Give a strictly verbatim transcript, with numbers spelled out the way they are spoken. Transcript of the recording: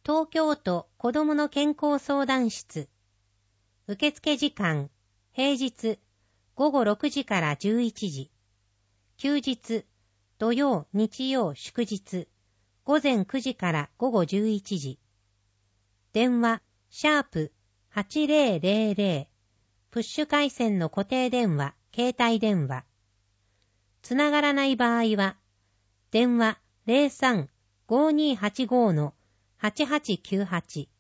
東京都子どもの健康相談室。受付時間、平日ごごろくじからじゅういちじ。休日、土曜、日曜、祝日、ごぜんくじからごごじゅういちじ。電話、シャープはちぜろぜろぜろ。プッシュ回線の固定電話、携帯電話。つながらない場合は、電話 ゼロさん ごーにーはちごー はちはちきゅうはち。